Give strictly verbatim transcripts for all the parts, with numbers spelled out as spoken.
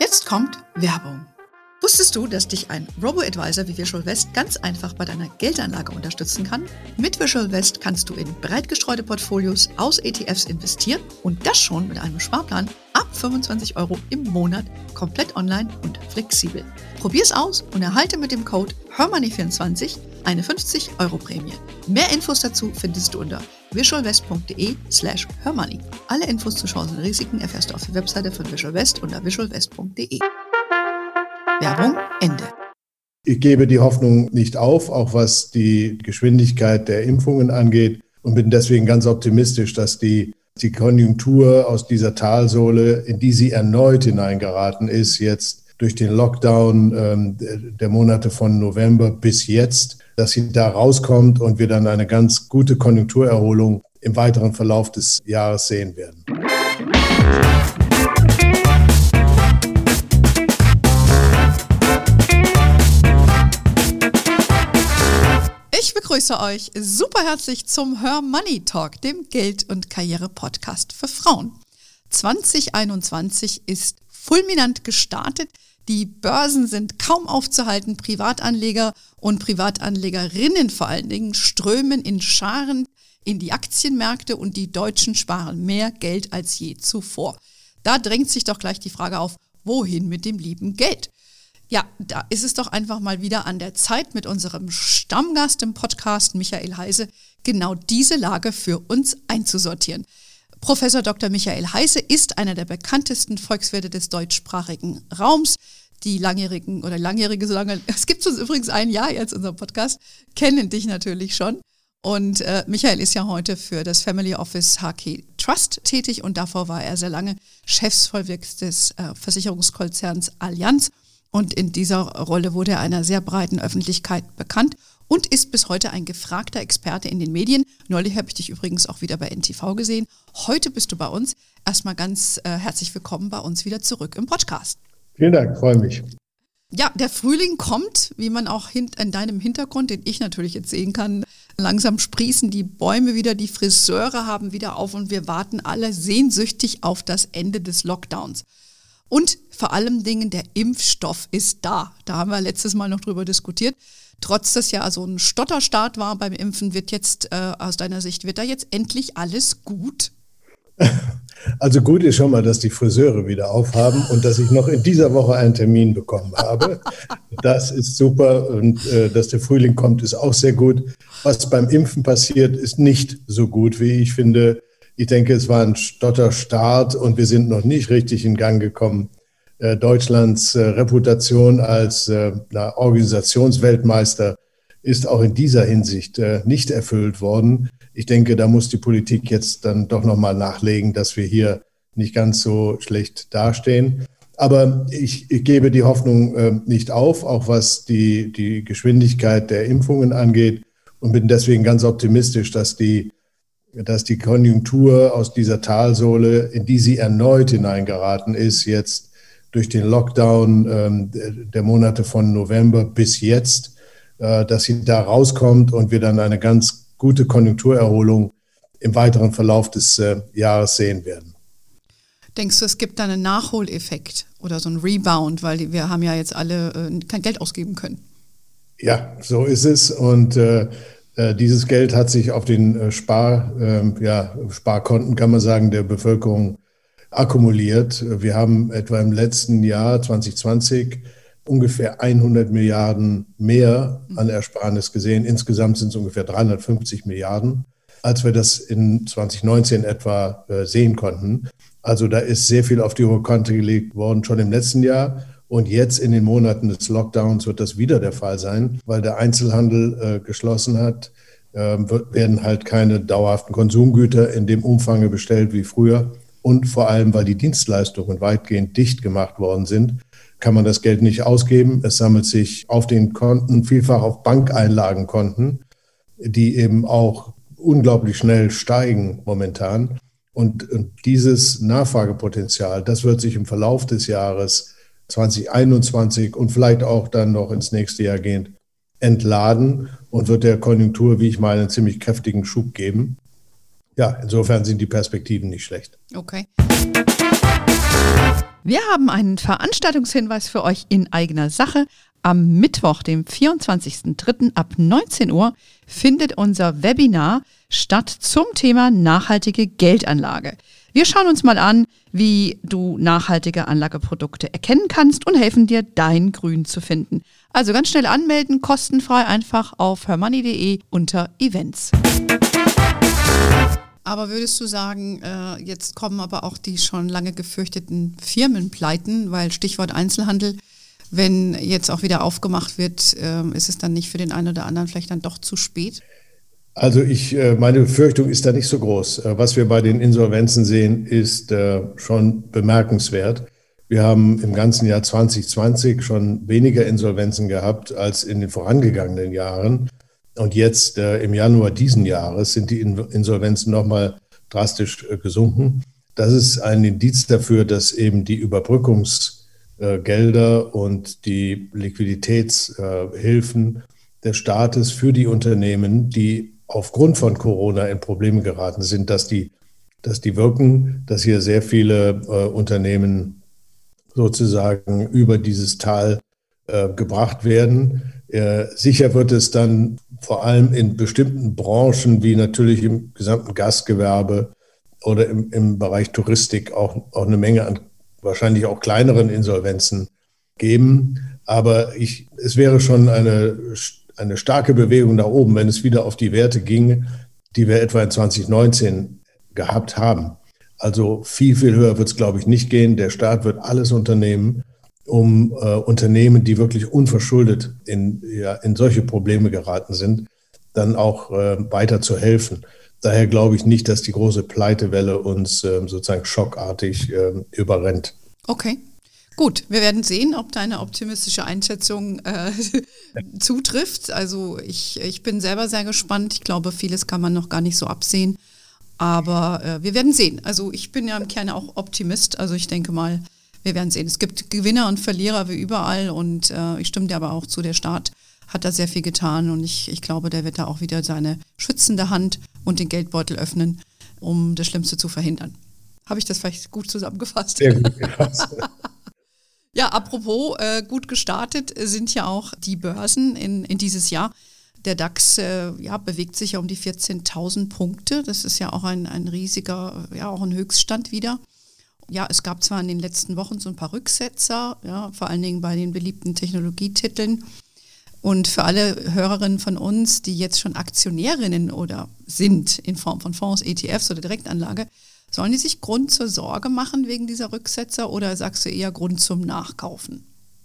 Jetzt kommt Werbung. Wusstest du, dass dich ein Robo-Advisor wie Visual West ganz einfach bei deiner Geldanlage unterstützen kann? Mit Visual West kannst du in breit gestreute Portfolios aus E T Fs investieren und das schon mit einem Sparplan ab fünfundzwanzig Euro im Monat, komplett online und flexibel. Probier's aus und erhalte mit dem Code H E R Money vierundzwanzig eine fünfzig Euro Prämie. Mehr Infos dazu findest du unter visualwest.de slash hermoney. Alle Infos zu Chancen und Risiken erfährst du auf der Webseite von Visual West unter visualwest punkt de. Werbung Ende. Ich gebe die Hoffnung nicht auf, auch was die Geschwindigkeit der Impfungen angeht, und bin deswegen ganz optimistisch, dass die, die Konjunktur aus dieser Talsohle, in die sie erneut hineingeraten ist, jetzt durch den Lockdown ähm, der Monate von November bis jetzt, dass sie da rauskommt und wir dann eine ganz gute Konjunkturerholung im weiteren Verlauf des Jahres sehen werden. Ich begrüße euch super herzlich zum Her Money Talk, dem Geld- und Karriere-Podcast für Frauen. zwanzig einundzwanzig ist fulminant gestartet. Die Börsen sind kaum aufzuhalten. Privatanleger und Privatanlegerinnen vor allen Dingen strömen in Scharen in die Aktienmärkte und die Deutschen sparen mehr Geld als je zuvor. Da drängt sich doch gleich die Frage auf, wohin mit dem lieben Geld? Ja, da ist es doch einfach mal wieder an der Zeit, mit unserem Stammgast im Podcast, Michael Heise, genau diese Lage für uns einzusortieren. Professor Doktor Michael Heise ist einer der bekanntesten Volkswirte des deutschsprachigen Raums. Die langjährigen oder langjährige, so lange, es gibt uns übrigens ein Jahr jetzt, unser Podcast, kennen dich natürlich schon. Und äh, Michael ist ja heute für das Family Office H K Trust tätig und davor war er sehr lange Chefsvollwirt des äh, Versicherungskonzerns Allianz. Und in dieser Rolle wurde er einer sehr breiten Öffentlichkeit bekannt und ist bis heute ein gefragter Experte in den Medien. Neulich habe ich dich übrigens auch wieder bei N T V gesehen. Heute bist du bei uns. Erstmal ganz äh, herzlich willkommen bei uns wieder zurück im Podcast. Vielen Dank, freue mich. Ja, der Frühling kommt, wie man auch in deinem Hintergrund, den ich natürlich jetzt sehen kann. Langsam sprießen die Bäume wieder, die Friseure haben wieder auf und wir warten alle sehnsüchtig auf das Ende des Lockdowns. Und vor allem Dingen, der Impfstoff ist da. Da haben wir letztes Mal noch drüber diskutiert. Trotz dass ja so ein Stotterstart war beim Impfen, wird jetzt äh, aus deiner Sicht, wird da jetzt endlich alles gut? Also gut ist schon mal, dass die Friseure wieder aufhaben und dass ich noch in dieser Woche einen Termin bekommen habe. Das ist super und äh, dass der Frühling kommt, ist auch sehr gut. Was beim Impfen passiert, ist nicht so gut, wie ich finde. Ich denke, es war ein Stotterstart und wir sind noch nicht richtig in Gang gekommen. Äh, Deutschlands äh, Reputation als äh, na, Organisationsweltmeister ist auch in dieser Hinsicht äh, nicht erfüllt worden. Ich denke, da muss die Politik jetzt dann doch nochmal nachlegen, dass wir hier nicht ganz so schlecht dastehen. Aber ich, ich gebe die Hoffnung äh, nicht auf, auch was die, die Geschwindigkeit der Impfungen angeht, und bin deswegen ganz optimistisch, dass die dass die Konjunktur aus dieser Talsohle, in die sie erneut hineingeraten ist, jetzt durch den Lockdown ähm, der Monate von November bis jetzt, äh, dass sie da rauskommt und wir dann eine ganz gute Konjunkturerholung im weiteren Verlauf des äh, Jahres sehen werden. Denkst du, es gibt da einen Nachholeffekt oder so einen Rebound, weil wir haben ja jetzt alle äh, kein Geld ausgeben können? Ja, so ist es und äh, dieses Geld hat sich auf den Spar, äh, ja, Sparkonten, kann man sagen, der Bevölkerung akkumuliert. Wir haben etwa im letzten Jahr zwanzig zwanzig ungefähr hundert Milliarden mehr an Ersparnis gesehen. Insgesamt sind es ungefähr dreihundertfünfzig Milliarden, als wir das in zwanzig neunzehn etwa äh, sehen konnten. Also da ist sehr viel auf die hohe Kante gelegt worden, schon im letzten Jahr. Und jetzt in den Monaten des Lockdowns wird das wieder der Fall sein, weil der Einzelhandel äh, geschlossen hat, äh, wird, werden halt keine dauerhaften Konsumgüter in dem Umfang bestellt wie früher. Und vor allem, weil die Dienstleistungen weitgehend dicht gemacht worden sind, kann man das Geld nicht ausgeben. Es sammelt sich auf den Konten, vielfach auf Bankeinlagenkonten, die eben auch unglaublich schnell steigen momentan. Und, und dieses Nachfragepotenzial, das wird sich im Verlauf des Jahres zwanzig einundzwanzig und vielleicht auch dann noch ins nächste Jahr gehend entladen und wird der Konjunktur, wie ich meine, einen ziemlich kräftigen Schub geben. Ja, insofern sind die Perspektiven nicht schlecht. Okay. Wir haben einen Veranstaltungshinweis für euch in eigener Sache. Am Mittwoch, dem vierundzwanzigsten dritten ab neunzehn Uhr findet unser Webinar statt zum Thema nachhaltige Geldanlage. Wir schauen uns mal an, wie du nachhaltige Anlageprodukte erkennen kannst und helfen dir, dein Grün zu finden. Also ganz schnell anmelden, kostenfrei einfach auf hermoney punkt de unter Events. Aber würdest du sagen, äh, jetzt kommen aber auch die schon lange gefürchteten Firmenpleiten, weil Stichwort Einzelhandel, wenn jetzt auch wieder aufgemacht wird, äh, ist es dann nicht für den einen oder anderen vielleicht dann doch zu spät? Also ich, äh, meine Befürchtung ist da nicht so groß. Äh, was wir bei den Insolvenzen sehen, ist äh, schon bemerkenswert. Wir haben im ganzen Jahr zwanzig zwanzig schon weniger Insolvenzen gehabt als in den vorangegangenen Jahren. Und jetzt äh, im Januar diesen Jahres sind die Insolvenzen nochmal drastisch äh, gesunken. Das ist ein Indiz dafür, dass eben die Überbrückungsgelder äh, und die Liquiditätshilfen äh, des Staates für die Unternehmen, die aufgrund von Corona in Probleme geraten sind, dass die, dass die wirken, dass hier sehr viele äh, Unternehmen sozusagen über dieses Tal äh, gebracht werden. Äh, sicher wird es dann vor allem in bestimmten Branchen, wie natürlich im gesamten Gastgewerbe oder im, im Bereich Touristik, auch, auch eine Menge an wahrscheinlich auch kleineren Insolvenzen geben. Aber ich, es wäre schon eine, eine starke Bewegung nach oben, wenn es wieder auf die Werte ginge, die wir etwa in zwanzig neunzehn gehabt haben. Also viel, viel höher wird es, glaube ich, nicht gehen. Der Staat wird alles unternehmen, um äh, Unternehmen, die wirklich unverschuldet in, ja, in solche Probleme geraten sind, dann auch äh, weiter zu helfen. Daher glaube ich nicht, dass die große Pleitewelle uns äh, sozusagen schockartig äh, überrennt. Okay, gut. Wir werden sehen, ob deine optimistische Einschätzung äh, zutrifft. Also ich, ich bin selber sehr gespannt. Ich glaube, vieles kann man noch gar nicht so absehen. Aber äh, wir werden sehen. Also ich bin ja im Kern auch Optimist. Also ich denke mal, wir werden sehen. Es gibt Gewinner und Verlierer wie überall und äh, ich stimme dir aber auch zu, der Staat hat da sehr viel getan und ich, ich glaube, der wird da auch wieder seine schützende Hand und den Geldbeutel öffnen, um das Schlimmste zu verhindern. Habe ich das vielleicht gut zusammengefasst? Sehr gut gefasst. Ja, apropos äh, gut gestartet sind ja auch die Börsen in, in dieses Jahr. Der DAX äh, ja, bewegt sich ja um die vierzehntausend Punkte. Das ist ja auch ein, ein riesiger, ja auch ein Höchststand wieder. Ja, es gab zwar in den letzten Wochen so ein paar Rücksetzer, ja, vor allen Dingen bei den beliebten Technologietiteln. Und für alle Hörerinnen von uns, die jetzt schon Aktionärinnen oder sind in Form von Fonds, E T Fs oder Direktanlage, sollen die sich Grund zur Sorge machen wegen dieser Rücksetzer oder sagst du eher Grund zum Nachkaufen?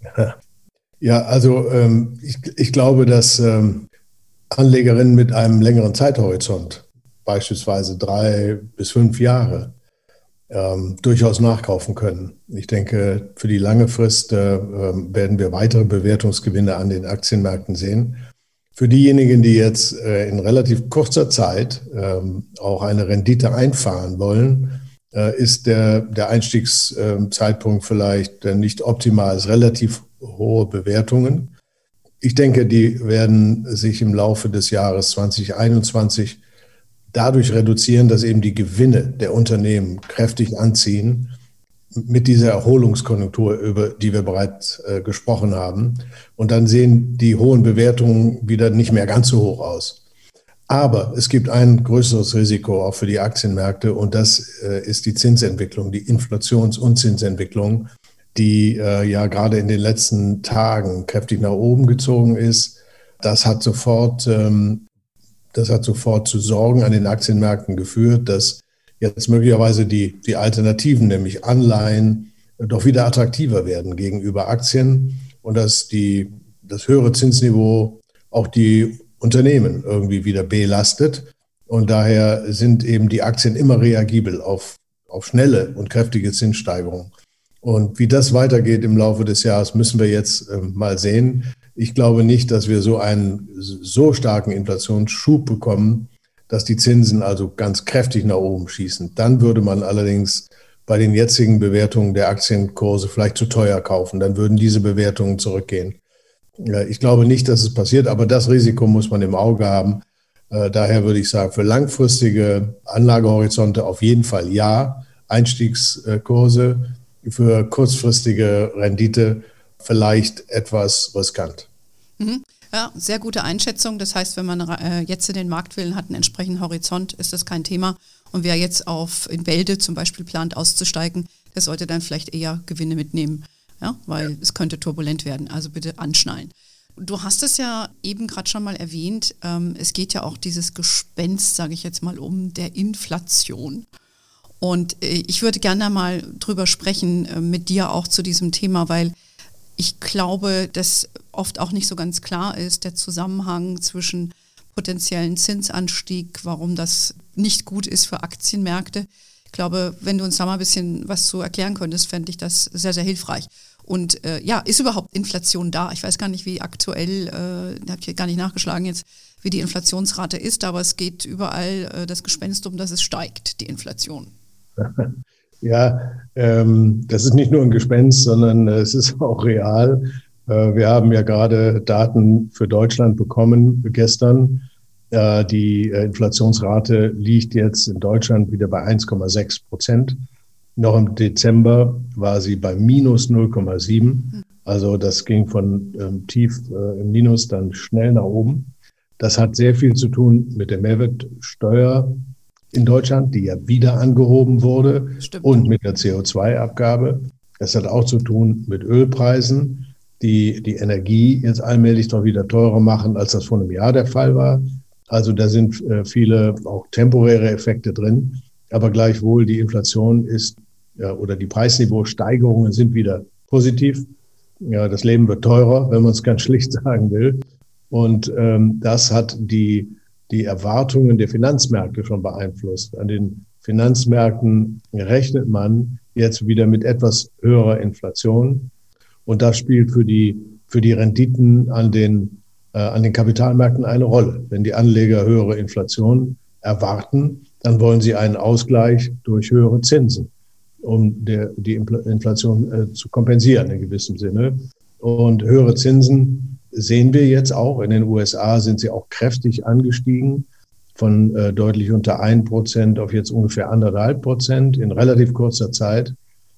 Ja, also ähm, ich, ich glaube, dass ähm, Anlegerinnen mit einem längeren Zeithorizont, beispielsweise drei bis fünf Jahre, Ähm, durchaus nachkaufen können. Ich denke, für die lange Frist äh, werden wir weitere Bewertungsgewinne an den Aktienmärkten sehen. Für diejenigen, die jetzt äh, in relativ kurzer Zeit äh, auch eine Rendite einfahren wollen, äh, ist der, der Einstiegszeitpunkt äh, vielleicht äh, nicht optimal, es relativ hohe Bewertungen. Ich denke, die werden sich im Laufe des Jahres zwanzig einundzwanzig dadurch reduzieren, dass eben die Gewinne der Unternehmen kräftig anziehen mit dieser Erholungskonjunktur, über die wir bereits äh, gesprochen haben. Und dann sehen die hohen Bewertungen wieder nicht mehr ganz so hoch aus. Aber es gibt ein größeres Risiko auch für die Aktienmärkte und das äh, ist die Zinsentwicklung, die Inflations- und Zinsentwicklung, die äh, ja gerade in den letzten Tagen kräftig nach oben gezogen ist. Das hat sofort ähm, Das hat sofort zu Sorgen an den Aktienmärkten geführt, dass jetzt möglicherweise die, die Alternativen, nämlich Anleihen, doch wieder attraktiver werden gegenüber Aktien und dass die, das höhere Zinsniveau auch die Unternehmen irgendwie wieder belastet. Und daher sind eben die Aktien immer reagibel auf, auf schnelle und kräftige Zinssteigerungen. Und wie das weitergeht im Laufe des Jahres, müssen wir jetzt äh, mal sehen. Ich glaube nicht, dass wir so einen so starken Inflationsschub bekommen, dass die Zinsen also ganz kräftig nach oben schießen. Dann würde man allerdings bei den jetzigen Bewertungen der Aktienkurse vielleicht zu teuer kaufen. Dann würden diese Bewertungen zurückgehen. Ich glaube nicht, dass es passiert, aber das Risiko muss man im Auge haben. Daher würde ich sagen, für langfristige Anlagehorizonte auf jeden Fall ja. Einstiegskurse für kurzfristige Rendite vielleicht etwas riskant. Mhm. Ja, sehr gute Einschätzung. Das heißt, wenn man äh, jetzt in den Markt will und hat einen entsprechenden Horizont, ist das kein Thema. Und wer jetzt auf in Wälde zum Beispiel plant auszusteigen, der sollte dann vielleicht eher Gewinne mitnehmen, ja, weil ja. es könnte turbulent werden. Also bitte anschnallen. Du hast es ja eben gerade schon mal erwähnt. Ähm, es geht ja auch dieses Gespenst, sage ich jetzt mal, um der Inflation. Und äh, ich würde gerne mal drüber sprechen äh, mit dir auch zu diesem Thema, weil ich glaube, dass oft auch nicht so ganz klar ist, der Zusammenhang zwischen potenziellen Zinsanstieg, warum das nicht gut ist für Aktienmärkte. Ich glaube, wenn du uns da mal ein bisschen was zu erklären könntest, fände ich das sehr, sehr hilfreich. Und äh, ja, ist überhaupt Inflation da? Ich weiß gar nicht, wie aktuell, äh, habe ich gar nicht nachgeschlagen jetzt, wie die Inflationsrate ist, aber es geht überall äh, das Gespenst um, dass es steigt, die Inflation. Ja, ähm, das ist nicht nur ein Gespenst, sondern äh, es ist auch real. Äh, wir haben ja gerade Daten für Deutschland bekommen gestern. Äh, die äh, Inflationsrate liegt jetzt in Deutschland wieder bei eins Komma sechs Prozent. Noch im Dezember war sie bei minus null Komma sieben. Also das ging von ähm, tief äh, im Minus dann schnell nach oben. Das hat sehr viel zu tun mit der Mehrwertsteuer in Deutschland, die ja wieder angehoben wurde. Stimmt. Und mit der C O zwei Abgabe. Das hat auch zu tun mit Ölpreisen, die die Energie jetzt allmählich doch wieder teurer machen, als das vor einem Jahr der Fall war. Also da sind äh, viele auch temporäre Effekte drin. Aber gleichwohl die Inflation ist, ja, oder die Preisniveausteigerungen sind wieder positiv. Ja, das Leben wird teurer, wenn man es ganz schlicht sagen will. Und ähm, das hat die die Erwartungen der Finanzmärkte schon beeinflusst. An den Finanzmärkten rechnet man jetzt wieder mit etwas höherer Inflation. Und das spielt für die, für die Renditen an den, äh, an den Kapitalmärkten eine Rolle. Wenn die Anleger höhere Inflation erwarten, dann wollen sie einen Ausgleich durch höhere Zinsen, um der, die Inflation äh, zu kompensieren in gewissem Sinne. Und höhere Zinsen sehen wir jetzt auch. In den U S A sind sie auch kräftig angestiegen, von äh, deutlich unter ein Prozent auf jetzt ungefähr anderthalb Prozent in relativ kurzer Zeit.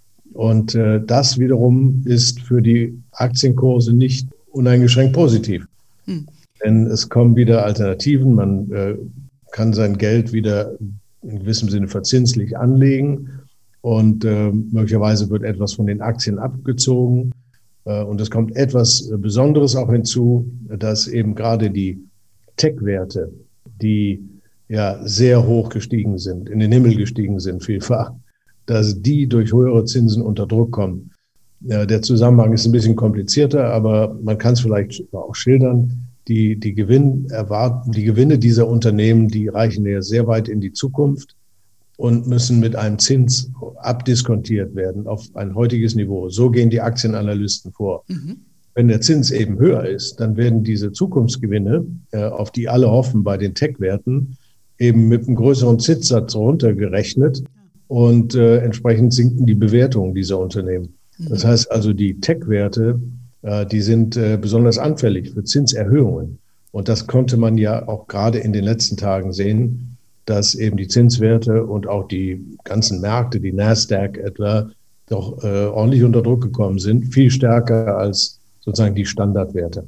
Und äh, das wiederum ist für die Aktienkurse nicht uneingeschränkt positiv. Hm. Denn es kommen wieder Alternativen. Man äh, kann sein Geld wieder in gewissem Sinne verzinslich anlegen und äh, möglicherweise wird etwas von den Aktien abgezogen. Und es kommt etwas Besonderes auch hinzu, dass eben gerade die Tech-Werte, die ja sehr hoch gestiegen sind, in den Himmel gestiegen sind vielfach, dass die durch höhere Zinsen unter Druck kommen. Ja, der Zusammenhang ist ein bisschen komplizierter, aber man kann es vielleicht auch schildern. Die, die, Gewinn erwarten, die Gewinne dieser Unternehmen, die reichen ja sehr weit in die Zukunft und müssen mit einem Zins abdiskontiert werden auf ein heutiges Niveau. So gehen die Aktienanalysten vor. Mhm. Wenn der Zins eben höher ist, dann werden diese Zukunftsgewinne, äh, auf die alle hoffen bei den Tech-Werten, eben mit einem größeren Zinssatz runtergerechnet und äh, entsprechend sinken die Bewertungen dieser Unternehmen. Mhm. Das heißt also, die Tech-Werte, äh, die sind äh, besonders anfällig für Zinserhöhungen. Und das konnte man ja auch gerade in den letzten Tagen sehen, dass eben die Zinswerte und auch die ganzen Märkte, die Nasdaq etwa, doch äh, ordentlich unter Druck gekommen sind, viel stärker als sozusagen die Standardwerte.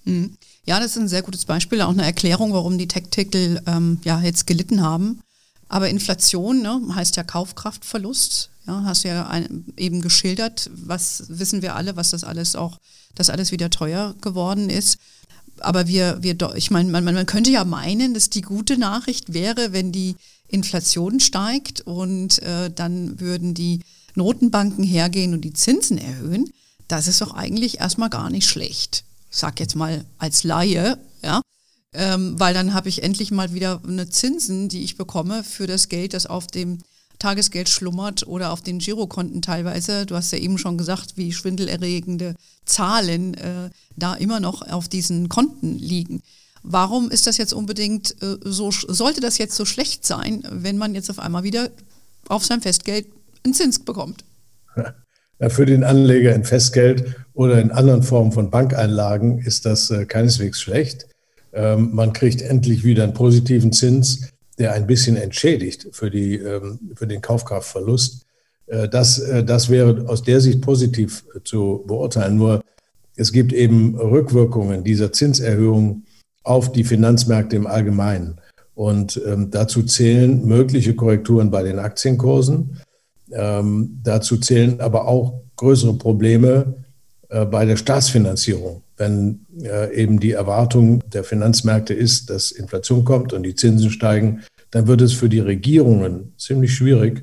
Ja, das ist ein sehr gutes Beispiel, auch eine Erklärung, warum die Tech-Titel ähm, ja jetzt gelitten haben. Aber Inflation, ne, heißt ja Kaufkraftverlust. Ja, hast du ja ein, eben geschildert, was wissen wir alle, was das alles auch, dass alles wieder teuer geworden ist. Aber wir, wir, ich meine, man, man könnte ja meinen, dass die gute Nachricht wäre, wenn die Inflation steigt und äh, dann würden die Notenbanken hergehen und die Zinsen erhöhen. Das ist doch eigentlich erstmal gar nicht schlecht. Ich sag jetzt mal als Laie, ja, ähm, weil dann habe ich endlich mal wieder eine Zinsen, die ich bekomme für das Geld, das auf dem Tagesgeld schlummert oder auf den Girokonten teilweise. Du hast ja eben schon gesagt, wie schwindelerregende Zahlen äh, da immer noch auf diesen Konten liegen. Warum ist das jetzt unbedingt äh, so, sollte das jetzt so schlecht sein, wenn man jetzt auf einmal wieder auf sein Festgeld einen Zins bekommt? Ja, für den Anleger in Festgeld oder in anderen Formen von Bankeinlagen ist das äh, keineswegs schlecht. Ähm, man kriegt endlich wieder einen positiven Zins, der ein bisschen entschädigt für, die, für den Kaufkraftverlust. Das, das wäre aus der Sicht positiv zu beurteilen. Nur es gibt eben Rückwirkungen dieser Zinserhöhung auf die Finanzmärkte im Allgemeinen. Und ähm, dazu zählen mögliche Korrekturen bei den Aktienkursen. Ähm, dazu zählen aber auch größere Probleme äh, bei der Staatsfinanzierung. Wenn äh, eben die Erwartung der Finanzmärkte ist, dass Inflation kommt und die Zinsen steigen, dann wird es für die Regierungen ziemlich schwierig,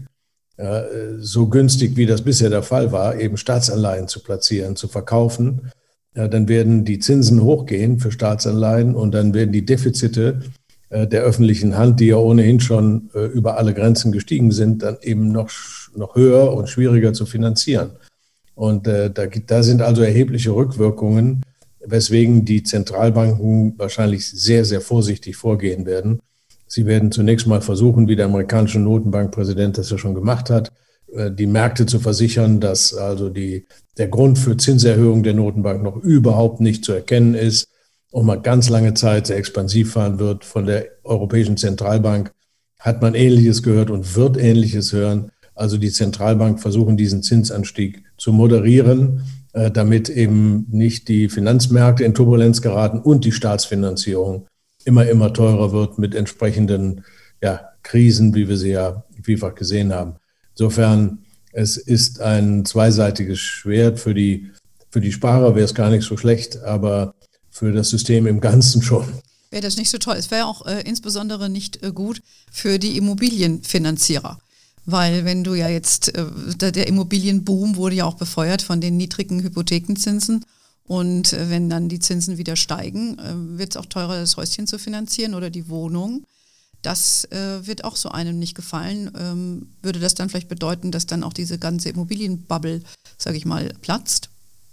so günstig wie das bisher der Fall war, eben Staatsanleihen zu platzieren, zu verkaufen. Ja, dann werden die Zinsen hochgehen für Staatsanleihen und dann werden die Defizite der öffentlichen Hand, die ja ohnehin schon über alle Grenzen gestiegen sind, dann eben noch, noch höher und schwieriger zu finanzieren. Und äh, da, da sind also erhebliche Rückwirkungen, weswegen die Zentralbanken wahrscheinlich sehr, sehr vorsichtig vorgehen werden. Sie werden zunächst mal versuchen, wie der amerikanische Notenbankpräsident das ja schon gemacht hat, die Märkte zu versichern, dass also die, der Grund für Zinserhöhung der Notenbank noch überhaupt nicht zu erkennen ist und man ganz lange Zeit sehr expansiv fahren wird. Von der Europäischen Zentralbank hat man Ähnliches gehört und wird Ähnliches hören. Also die Zentralbank versuchen, diesen Zinsanstieg zu moderieren, damit eben nicht die Finanzmärkte in Turbulenz geraten und die Staatsfinanzierung immer, immer teurer wird mit entsprechenden ja, Krisen, wie wir sie ja vielfach gesehen haben. Insofern, es ist ein zweiseitiges Schwert. Für die, für die Sparer wäre es gar nicht so schlecht, aber für das System im Ganzen schon. Wäre das nicht so toll. Es wäre auch äh, insbesondere nicht äh, gut für die Immobilienfinanzierer. Weil wenn du ja jetzt, äh, der Immobilienboom wurde ja auch befeuert von den niedrigen Hypothekenzinsen. Und wenn dann die Zinsen wieder steigen, wird es auch teurer, das Häuschen zu finanzieren oder die Wohnung. Das äh, wird auch so einem nicht gefallen. Ähm, würde das dann vielleicht bedeuten, dass dann auch diese ganze Immobilienbubble, sage ich mal, platzt?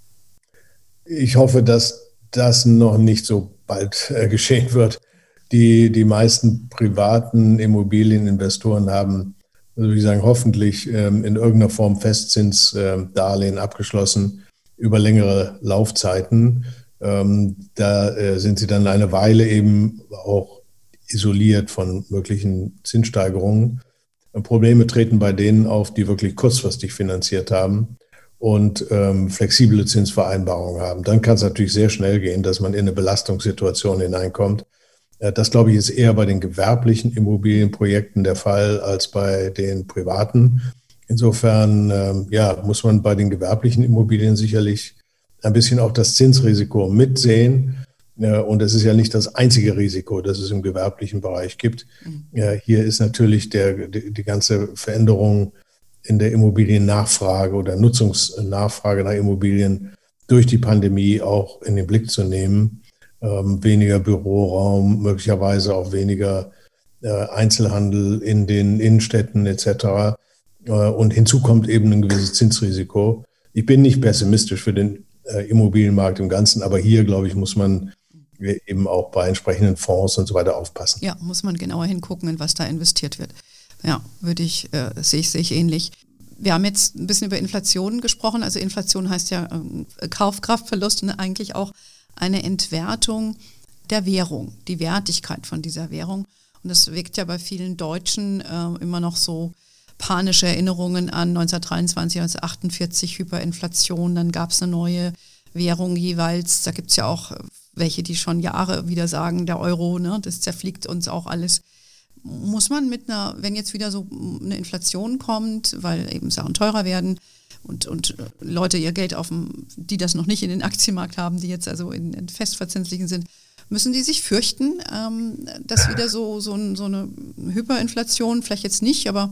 Ich hoffe, dass das noch nicht so bald äh, geschehen wird. Die, die meisten privaten Immobilieninvestoren haben, würde ich sagen, hoffentlich ähm, in irgendeiner Form Festzinsdarlehen äh, abgeschlossen über längere Laufzeiten. Ähm, da äh, sind sie dann eine Weile eben auch isoliert von möglichen Zinssteigerungen. Probleme treten bei denen auf, die wirklich kurzfristig finanziert haben und ähm, flexible Zinsvereinbarungen haben. Dann kann es natürlich sehr schnell gehen, dass man in eine Belastungssituation hineinkommt. Äh, das, glaube ich, ist eher bei den gewerblichen Immobilienprojekten der Fall als bei den privaten. Insofern ähm, ja, muss man bei den gewerblichen Immobilien sicherlich ein bisschen auch das Zinsrisiko mitsehen. Äh, und es ist ja nicht das einzige Risiko, das es im gewerblichen Bereich gibt. Mhm. Äh, hier ist natürlich der, die, die ganze Veränderung in der Immobiliennachfrage oder Nutzungsnachfrage nach Immobilien durch die Pandemie auch in den Blick zu nehmen. Ähm, weniger Büroraum, möglicherweise auch weniger äh, Einzelhandel in den Innenstädten et cetera. Und hinzu kommt eben ein gewisses Zinsrisiko. Ich bin nicht pessimistisch für den äh, Immobilienmarkt im Ganzen, aber hier, glaube ich, muss man eben auch bei entsprechenden Fonds und so weiter aufpassen. Ja, muss man genauer hingucken, in was da investiert wird. Ja, würde ich, äh, sehe ich, sehe ich ähnlich. Wir haben jetzt ein bisschen über Inflation gesprochen. Also Inflation heißt ja äh, Kaufkraftverlust und eigentlich auch eine Entwertung der Währung, die Wertigkeit von dieser Währung. Und das wirkt ja bei vielen Deutschen äh, immer noch so panische Erinnerungen an neunzehnhundertdreiundzwanzig, neunzehnhundertachtundvierzig, Hyperinflation, dann gab es eine neue Währung jeweils. Da gibt es ja auch welche, die schon Jahre wieder sagen, der Euro, ne, das zerfliegt uns auch alles. Muss man mit einer, wenn jetzt wieder so eine Inflation kommt, weil eben Sachen teurer werden und, und Leute ihr Geld auf dem, die das noch nicht in den Aktienmarkt haben, die jetzt also in, in festverzinslichen sind, müssen die sich fürchten, ähm, dass wieder so, so, ein, so eine Hyperinflation, vielleicht jetzt nicht, aber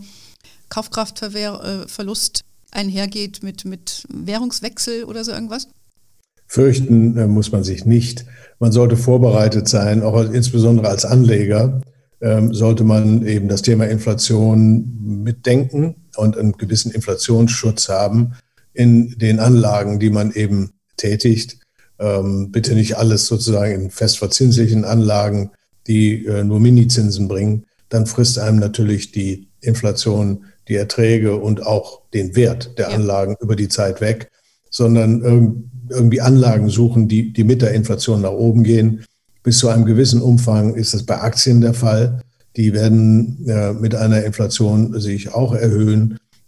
Kaufkraftverlust einhergeht mit, mit Währungswechsel oder so irgendwas? Fürchten äh, muss man sich nicht. Man sollte vorbereitet sein, auch als, insbesondere als Anleger ähm, sollte man eben das Thema Inflation mitdenken und einen gewissen Inflationsschutz haben in den Anlagen, die man eben tätigt. Ähm, bitte nicht alles sozusagen in festverzinslichen Anlagen, die äh, nur Minizinsen bringen. Dann frisst einem natürlich die Inflation die Erträge und auch den Wert der ja. Anlagen über die Zeit weg, sondern irg- irgendwie Anlagen suchen, die, die mit der Inflation nach oben gehen. Bis zu einem gewissen Umfang ist das bei Aktien der Fall. Die werden äh, mit einer Inflation sich auch erhöhen.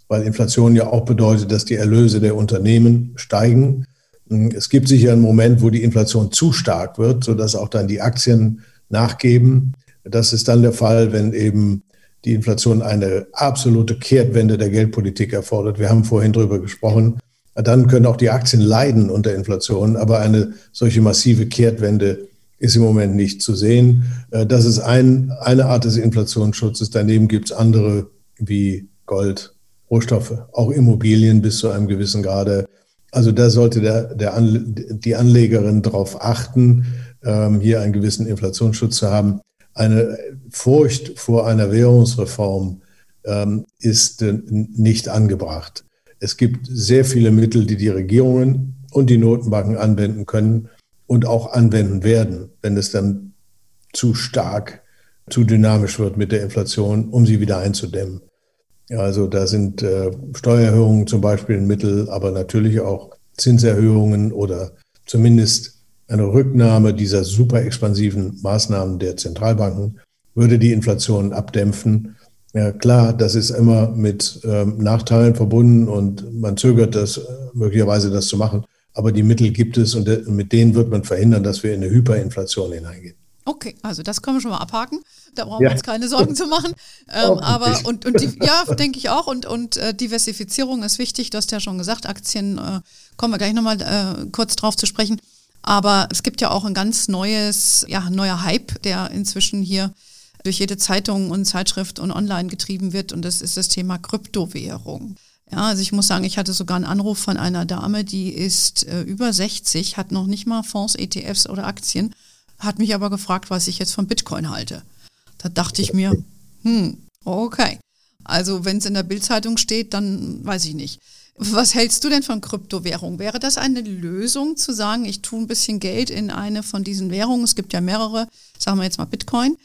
weil Inflation ja auch bedeutet, dass die Erlöse der Unternehmen steigen. Es gibt sicher einen Moment, wo die Inflation zu stark wird, sodass auch dann die Aktien nachgeben. Das ist dann der Fall, wenn eben die Inflation eine absolute Kehrtwende der Geldpolitik erfordert. Wir haben vorhin darüber gesprochen. Dann können auch die Aktien leiden unter Inflation, aber eine solche massive Kehrtwende ist im Moment nicht zu sehen. Das ist ein, eine Art des Inflationsschutzes. Daneben gibt es andere wie Gold, Rohstoffe, auch Immobilien bis zu einem gewissen Grade. Also da sollte der, der Anle- die Anlegerin darauf achten, ähm, hier einen gewissen Inflationsschutz zu haben. Eine Furcht vor einer Währungsreform ähm, ist äh, nicht angebracht. Es gibt sehr viele Mittel, die die Regierungen und die Notenbanken anwenden können und auch anwenden werden, wenn es dann zu stark, zu dynamisch wird mit der Inflation, um sie wieder einzudämmen. Also da sind äh, Steuererhöhungen zum Beispiel ein Mittel, aber natürlich auch Zinserhöhungen oder zumindest eine Rücknahme dieser super expansiven Maßnahmen der Zentralbanken würde die Inflation abdämpfen. Ja, klar, das ist immer mit ähm, Nachteilen verbunden und man zögert das, möglicherweise das zu machen. Aber die Mittel gibt es und de- mit denen wird man verhindern, dass wir in eine Hyperinflation hineingehen. Okay, also das können wir schon mal abhaken. Da brauchen Ja. wir uns keine Sorgen zu machen. Ähm, aber und, und die, ja, denke ich auch. Und, und äh, Diversifizierung ist wichtig. Du hast ja schon gesagt, Aktien, äh, kommen wir gleich nochmal äh, kurz drauf zu sprechen. Aber es gibt ja auch ein ganz neues, ja, neuer Hype, der inzwischen hier durch jede Zeitung und Zeitschrift und online getrieben wird. Und das ist das Thema Kryptowährung. Ja, also ich muss sagen, ich hatte sogar einen Anruf von einer Dame, die ist äh, über sechzig, hat noch nicht mal Fonds, E T Fs oder Aktien, hat mich aber gefragt, was ich jetzt von Bitcoin halte. Da dachte ich mir, hm, okay. Also wenn es in der Bildzeitung steht, dann weiß ich nicht. Was hältst du denn von Kryptowährung? Wäre das eine Lösung, zu sagen, ich tue ein bisschen Geld in eine von diesen Währungen? Es gibt ja mehrere, sagen wir jetzt mal Bitcoin,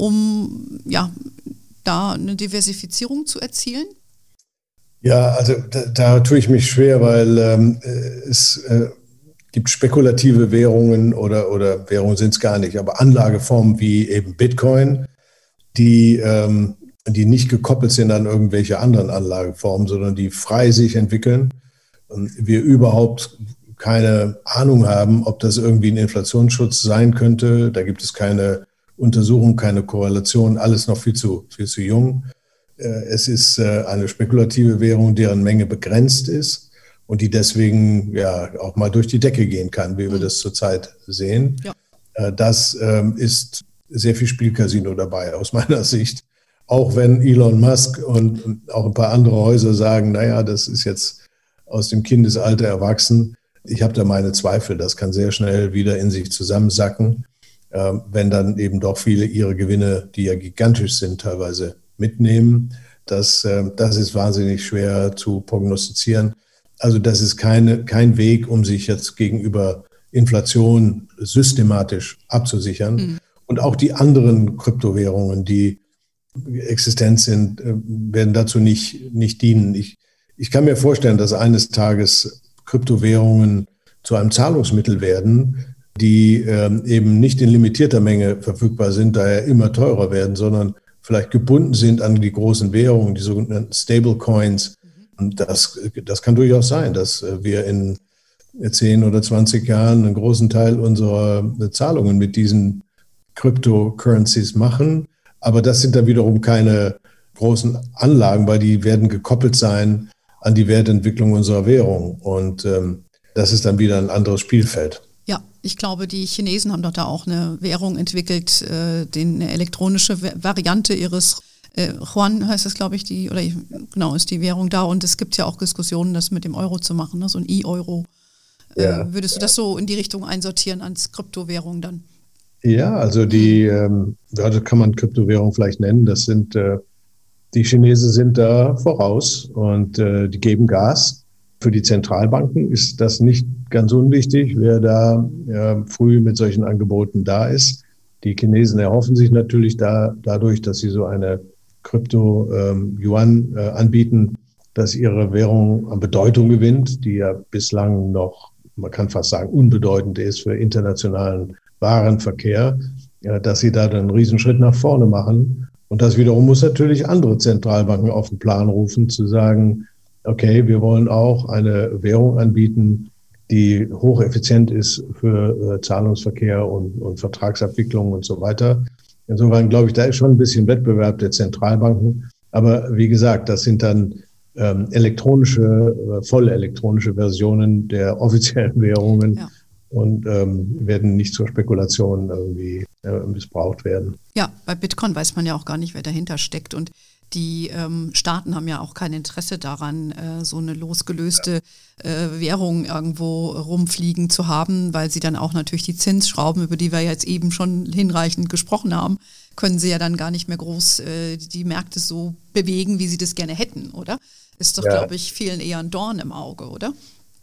um ja da eine Diversifizierung zu erzielen? Ja, also da, da tue ich mich schwer, weil ähm, es äh, gibt spekulative Währungen oder, oder Währungen sind es gar nicht, aber Anlageformen wie eben Bitcoin, die, ähm, die nicht gekoppelt sind an irgendwelche anderen Anlageformen, sondern die frei sich entwickeln. Und wir überhaupt keine Ahnung haben, ob das irgendwie ein Inflationsschutz sein könnte. Da gibt es keine Untersuchung, keine Korrelation, alles noch viel zu, viel zu jung. Es ist eine spekulative Währung, deren Menge begrenzt ist und die deswegen ja auch mal durch die Decke gehen kann, wie wir das zurzeit sehen. Ja. Das ist sehr viel Spielcasino dabei aus meiner Sicht. Auch wenn Elon Musk und auch ein paar andere Häuser sagen, naja, das ist jetzt aus dem Kindesalter erwachsen. Ich habe da meine Zweifel, das kann sehr schnell wieder in sich zusammensacken, wenn dann eben doch viele ihre Gewinne, die ja gigantisch sind, teilweise mitnehmen. Das, das ist wahnsinnig schwer zu prognostizieren. Also das ist keine, kein Weg, um sich jetzt gegenüber Inflation systematisch abzusichern. Mhm. Und auch die anderen Kryptowährungen, die existent sind, werden dazu nicht, nicht dienen. Ich, ich kann mir vorstellen, dass eines Tages Kryptowährungen zu einem Zahlungsmittel werden, die ähm, eben nicht in limitierter Menge verfügbar sind, daher immer teurer werden, sondern vielleicht gebunden sind an die großen Währungen, die sogenannten Stablecoins. Und das, das kann durchaus sein, dass wir in zehn oder zwanzig Jahren einen großen Teil unserer Zahlungen mit diesen Cryptocurrencies machen. Aber das sind dann wiederum keine großen Anlagen, weil die werden gekoppelt sein an die Wertentwicklung unserer Währung. Und ähm, das ist dann wieder ein anderes Spielfeld. Ja, ich glaube, die Chinesen haben doch da auch eine Währung entwickelt, äh, den, eine elektronische Variante ihres äh, Yuan heißt das, glaube ich, die, oder genau, ist die Währung da. Und es gibt ja auch Diskussionen, das mit dem Euro zu machen, ne? So ein E-Euro. Äh, ja, würdest du das so in die Richtung einsortieren als Kryptowährung dann? Ja, also die, ähm, das kann man Kryptowährung vielleicht nennen, das sind, äh, die Chinesen sind da voraus und äh, die geben Gas. Für die Zentralbanken ist das nicht ganz unwichtig, wer da äh, früh mit solchen Angeboten da ist. Die Chinesen erhoffen sich natürlich da, dadurch, dass sie so eine Krypto-Yuan ähm, äh, anbieten, dass ihre Währung an Bedeutung gewinnt, die ja bislang noch, man kann fast sagen, unbedeutend ist für internationalen Warenverkehr, ja, dass sie da dann einen Riesenschritt nach vorne machen. Und das wiederum muss natürlich andere Zentralbanken auf den Plan rufen, zu sagen, okay, wir wollen auch eine Währung anbieten, die hocheffizient ist für äh, Zahlungsverkehr und, und Vertragsabwicklung und so weiter. Insofern glaube ich, da ist schon ein bisschen Wettbewerb der Zentralbanken. Aber wie gesagt, das sind dann ähm, elektronische, äh, voll elektronische Versionen der offiziellen Währungen. Ja. Und ähm, werden nicht zur Spekulation irgendwie äh, missbraucht werden. Ja, bei Bitcoin weiß man ja auch gar nicht, wer dahinter steckt. Und die ähm, Staaten haben ja auch kein Interesse daran, äh, so eine losgelöste äh, Währung irgendwo rumfliegen zu haben, weil sie dann auch natürlich die Zinsschrauben, über die wir jetzt eben schon hinreichend gesprochen haben, können sie ja dann gar nicht mehr groß äh, die Märkte so bewegen, wie sie das gerne hätten, oder? Ist doch, ja. glaube ich, vielen eher ein Dorn im Auge, oder?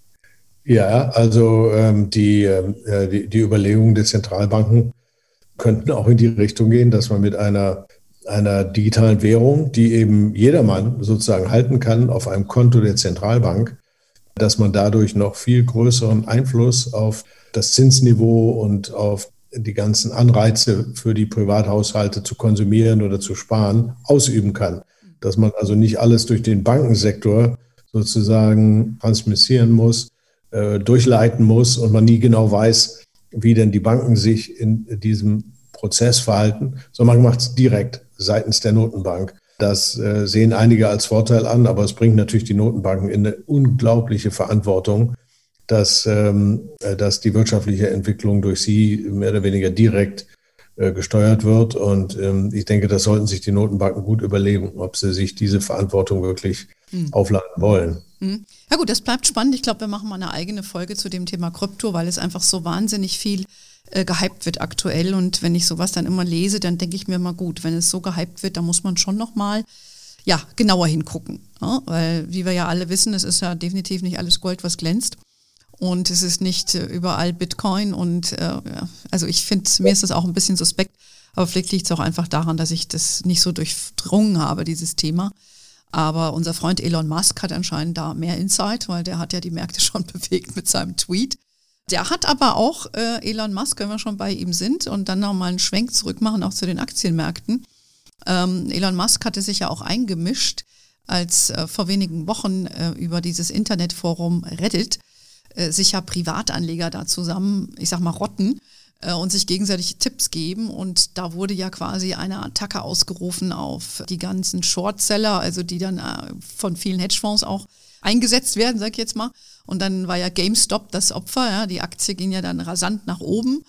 Ja, also ähm, die, äh, die, die Überlegungen der Zentralbanken könnten auch in die Richtung gehen, dass man mit einer, einer digitalen Währung, die eben jedermann sozusagen halten kann auf einem Konto der Zentralbank, dass man dadurch noch viel größeren Einfluss auf das Zinsniveau und auf die ganzen Anreize für die Privathaushalte zu konsumieren oder zu sparen ausüben kann. Dass man also nicht alles durch den Bankensektor sozusagen transmissieren muss, durchleiten muss und man nie genau weiß, wie denn die Banken sich in diesem Prozess verhalten, sondern man macht es direkt seitens der Notenbank. Das äh, sehen einige als Vorteil an, aber es bringt natürlich die Notenbanken in eine unglaubliche Verantwortung, dass, ähm, dass die wirtschaftliche Entwicklung durch sie mehr oder weniger direkt äh, gesteuert wird. Und ähm, ich denke, das sollten sich die Notenbanken gut überlegen, ob sie sich diese Verantwortung wirklich hm. aufladen wollen. Ja gut, das bleibt spannend. Ich glaube, wir machen mal eine eigene Folge zu dem Thema Krypto, weil es einfach so wahnsinnig viel äh, gehypt wird aktuell. Und wenn ich sowas dann immer lese, dann denke ich mir mal, gut, wenn es so gehypt wird, dann muss man schon nochmal ja, genauer hingucken. Ja? Weil, wie wir ja alle wissen, es ist ja definitiv nicht alles Gold, was glänzt. Und es ist nicht äh, überall Bitcoin. Und äh, ja, also ich finde, mir ist das auch ein bisschen suspekt. Aber vielleicht liegt es auch einfach daran, dass ich das nicht so durchdrungen habe, dieses Thema. Aber unser Freund Elon Musk hat anscheinend da mehr Insight, weil der hat ja die Märkte schon bewegt mit seinem Tweet. Der hat aber auch, äh, Elon Musk, wenn wir schon bei ihm sind und dann nochmal einen Schwenk zurück machen, auch zu den Aktienmärkten. Ähm, Elon Musk hatte sich ja auch eingemischt, als äh, vor wenigen Wochen äh, über dieses Internetforum Reddit äh, sich ja Privatanleger da zusammen, ich sag mal, rotten und sich gegenseitig Tipps geben. Und da wurde ja quasi eine Attacke ausgerufen auf die ganzen Shortseller, also die dann von vielen Hedgefonds auch eingesetzt werden, sag ich jetzt mal. Und dann war ja GameStop das Opfer, ja, die Aktie ging ja dann rasant nach oben.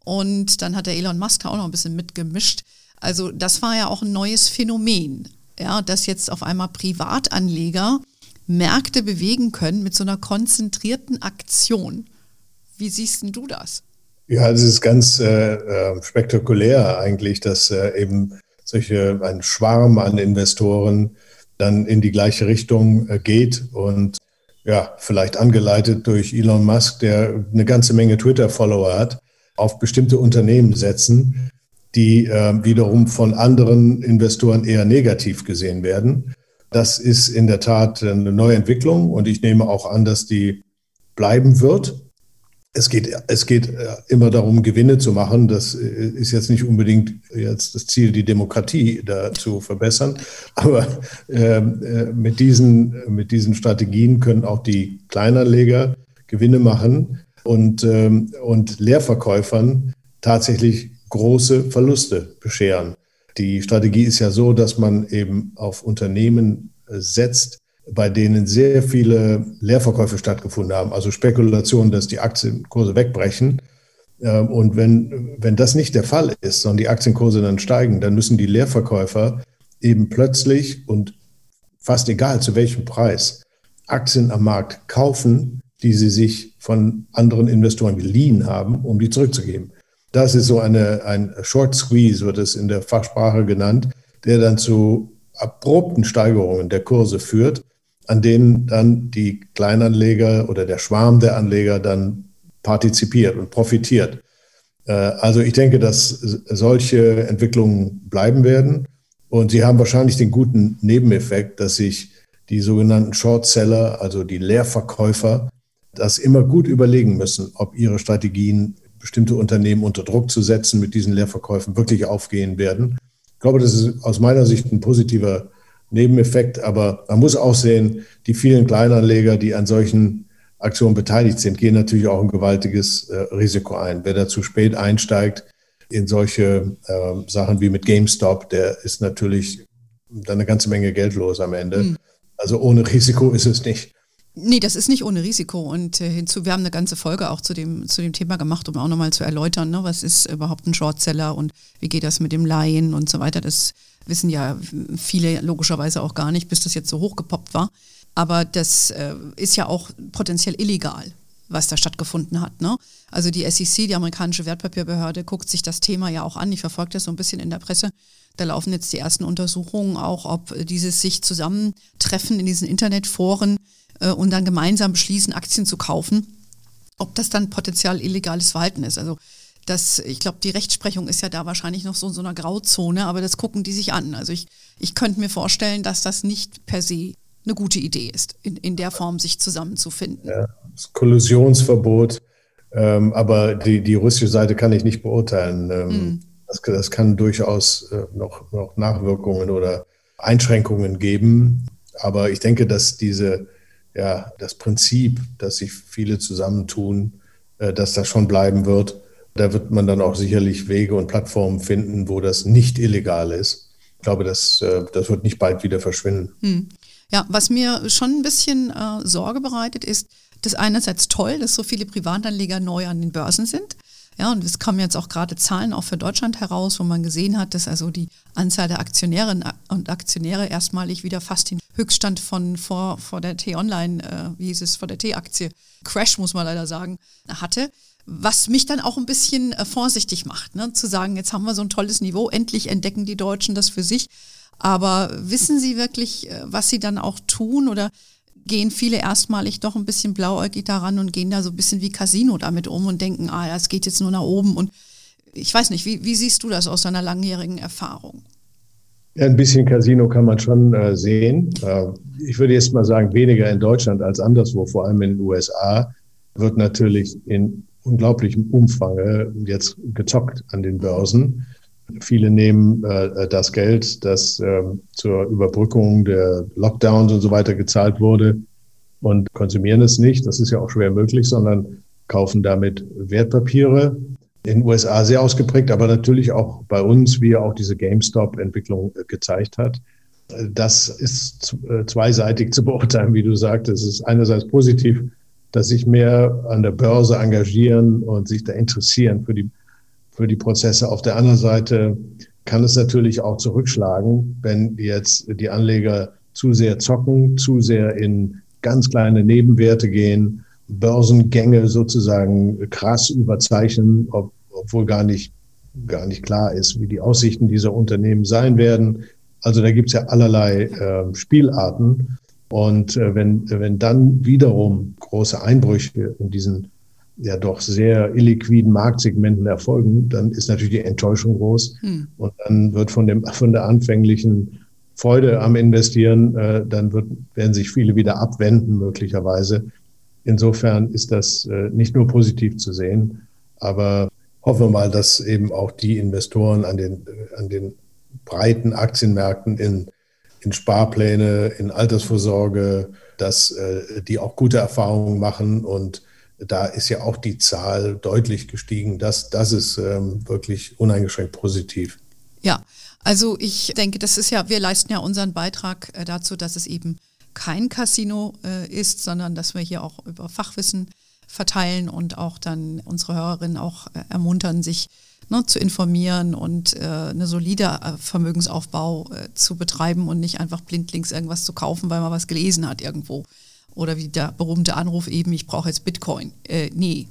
Und dann hat der Elon Musk auch noch ein bisschen mitgemischt. Also das war ja auch ein neues Phänomen, ja, dass jetzt auf einmal Privatanleger Märkte bewegen können mit so einer konzentrierten Aktion. Wie siehst denn du das? Ja, es ist ganz äh, spektakulär eigentlich, dass äh, eben solche ein Schwarm an Investoren dann in die gleiche Richtung äh, geht und ja, vielleicht angeleitet durch Elon Musk, der eine ganze Menge Twitter-Follower hat, auf bestimmte Unternehmen setzen, die äh, wiederum von anderen Investoren eher negativ gesehen werden. Das ist in der Tat eine neue Entwicklung und ich nehme auch an, dass die bleiben wird. Es geht, es geht immer darum, Gewinne zu machen. Das ist jetzt nicht unbedingt jetzt das Ziel, die Demokratie da zu verbessern. Aber äh, mit diesen, mit diesen Strategien können auch die Kleinanleger Gewinne machen und, ähm, und Leerverkäufern tatsächlich große Verluste bescheren. Die Strategie ist ja so, dass man eben auf Unternehmen setzt, bei denen sehr viele Leerverkäufe stattgefunden haben, also Spekulationen, dass die Aktienkurse wegbrechen. Und wenn, wenn das nicht der Fall ist, sondern die Aktienkurse dann steigen, dann müssen die Leerverkäufer eben plötzlich und fast egal zu welchem Preis Aktien am Markt kaufen, die sie sich von anderen Investoren geliehen haben, um die zurückzugeben. Das ist so eine, ein Short Squeeze, wird es in der Fachsprache genannt, der dann zu abrupten Steigerungen der Kurse führt, an denen dann die Kleinanleger oder der Schwarm der Anleger dann partizipiert und profitiert. Also ich denke, dass solche Entwicklungen bleiben werden und sie haben wahrscheinlich den guten Nebeneffekt, dass sich die sogenannten Shortseller, also die Leerverkäufer, das immer gut überlegen müssen, ob ihre Strategien, bestimmte Unternehmen unter Druck zu setzen, mit diesen Leerverkäufen wirklich aufgehen werden. Ich glaube, das ist aus meiner Sicht ein positiver Nebeneffekt, aber man muss auch sehen, die vielen Kleinanleger, die an solchen Aktionen beteiligt sind, gehen natürlich auch ein gewaltiges äh, Risiko ein. Wer da zu spät einsteigt in solche äh, Sachen wie mit GameStop, der ist natürlich dann eine ganze Menge Geld los am Ende. Mhm. Also ohne Risiko ist es nicht. Nee, das ist nicht ohne Risiko. Und äh, hinzu, wir haben eine ganze Folge auch zu dem, zu dem Thema gemacht, um auch nochmal zu erläutern, ne, was ist überhaupt ein Shortseller und wie geht das mit dem Leihen und so weiter. Das wissen ja viele logischerweise auch gar nicht, bis das jetzt so hochgepoppt war. Aber das äh, ist ja auch potenziell illegal, was da stattgefunden hat. Ne? Also die S E C, die amerikanische Wertpapierbehörde, guckt sich das Thema ja auch an. Ich verfolge das so ein bisschen in der Presse. Da laufen jetzt die ersten Untersuchungen auch, ob dieses sich zusammentreffen in diesen Internetforen äh, und dann gemeinsam beschließen, Aktien zu kaufen, ob das dann potenziell illegales Verhalten ist. Also das, ich glaube, die Rechtsprechung ist ja da wahrscheinlich noch so in so einer Grauzone, aber das gucken die sich an. Also ich, ich könnte mir vorstellen, dass das nicht per se eine gute Idee ist, in, in der Form sich zusammenzufinden. Ja, das Kollusionsverbot, ähm, aber die, die russische Seite kann ich nicht beurteilen. Ähm, mm. das, das kann durchaus äh, noch, noch Nachwirkungen oder Einschränkungen geben. Aber ich denke, dass diese, ja, das Prinzip, dass sich viele zusammentun, äh, dass das schon bleiben wird. Da wird man dann auch sicherlich Wege und Plattformen finden, wo das nicht illegal ist. Ich glaube, das, äh, das wird nicht bald wieder verschwinden. Mm. Ja, was mir schon ein bisschen äh, Sorge bereitet, ist, dass einerseits toll, dass so viele Privatanleger neu an den Börsen sind. Ja, und es kommen jetzt auch gerade Zahlen auch für Deutschland heraus, wo man gesehen hat, dass also die Anzahl der Aktionärinnen und Aktionäre erstmalig wieder fast den Höchststand von vor, vor der T-Online, äh, wie hieß es, vor der T-Aktie, Crash muss man leider sagen, hatte. Was mich dann auch ein bisschen äh, vorsichtig macht, ne? Zu sagen, jetzt haben wir so ein tolles Niveau, endlich entdecken die Deutschen das für sich. Aber wissen Sie wirklich, was Sie dann auch tun, oder gehen viele erstmalig doch ein bisschen blauäugig daran und gehen da so ein bisschen wie Casino damit um und denken, ah, das geht jetzt nur nach oben? Und ich weiß nicht, wie, wie siehst du das aus deiner langjährigen Erfahrung? Ja, ein bisschen Casino kann man schon äh, sehen. Äh, ich würde jetzt mal sagen, weniger in Deutschland als anderswo, vor allem in den U S A, wird natürlich in unglaublichem Umfang jetzt gezockt an den Börsen. Viele nehmen äh, das Geld, das äh, zur Überbrückung der Lockdowns und so weiter gezahlt wurde, und konsumieren es nicht. Das ist ja auch schwer möglich, sondern kaufen damit Wertpapiere. In den U S A sehr ausgeprägt, aber natürlich auch bei uns, wie auch diese GameStop-Entwicklung äh, gezeigt hat. Das ist äh, zweiseitig zu beurteilen, wie du sagtest. Es ist einerseits positiv, dass sich mehr an der Börse engagieren und sich da interessieren für die für die Prozesse. Auf der anderen Seite kann es natürlich auch zurückschlagen, wenn jetzt die Anleger zu sehr zocken, zu sehr in ganz kleine Nebenwerte gehen, Börsengänge sozusagen krass überzeichnen, ob, obwohl gar nicht, gar nicht klar ist, wie die Aussichten dieser Unternehmen sein werden. Also da gibt es ja allerlei äh, Spielarten. Und äh, wenn, wenn dann wiederum große Einbrüche in diesen ja doch sehr illiquiden Marktsegmenten erfolgen, dann ist natürlich die Enttäuschung groß. Hm. Und dann wird von dem von der anfänglichen Freude am Investieren, äh, dann wird, werden sich viele wieder abwenden möglicherweise. Insofern ist das äh, nicht nur positiv zu sehen, aber hoffen wir mal, dass eben auch die Investoren an den, an den breiten Aktienmärkten in, in Sparpläne, in Altersvorsorge, dass äh, die auch gute Erfahrungen machen, und da ist ja auch die Zahl deutlich gestiegen. Das, das ist ähm, wirklich uneingeschränkt positiv. Ja, also ich denke, das ist ja, wir leisten ja unseren Beitrag äh, dazu, dass es eben kein Casino äh, ist, sondern dass wir hier auch über Fachwissen verteilen und auch dann unsere Hörerinnen auch äh, ermuntern, sich ne, zu informieren und äh, eine solide äh, Vermögensaufbau äh, zu betreiben und nicht einfach blindlings irgendwas zu kaufen, weil man was gelesen hat irgendwo. Oder wie der berühmte Anruf eben, ich brauche jetzt Bitcoin. Äh, nee.